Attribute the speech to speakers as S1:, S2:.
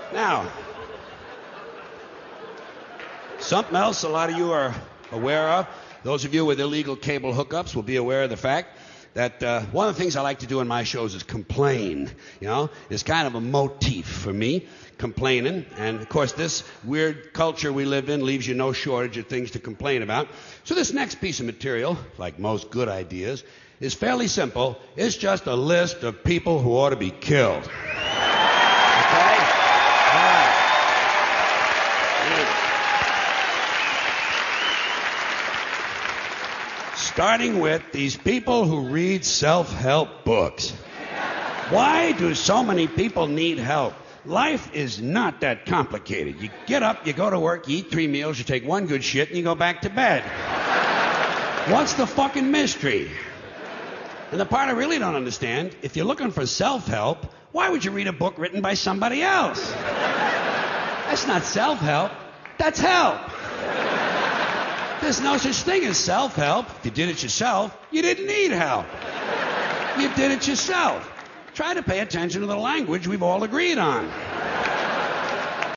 S1: Now, something else a lot of you are aware of, those of you with illegal cable hookups will be aware of the fact that one of the things I like to do in my shows is complain. You know, it's kind of a motif for me, complaining. And, of course, this weird culture we live in leaves you no shortage of things to complain about. So this next piece of material, like most good ideas, is fairly simple. It's just a list of people who ought to be killed. Okay? All right. Starting with these people who read self-help books. Why do so many people need help? Life is not that complicated. You get up, you go to work, you eat 3 meals, you take 1 good shit, and you go back to bed. What's the fucking mystery? And the part I really don't understand, if you're looking for self-help, why would you read a book written by somebody else? That's not self-help. That's help. There's no such thing as self-help. If you did it yourself, you didn't need help. You did it yourself. Try to pay attention to the language we've all agreed on.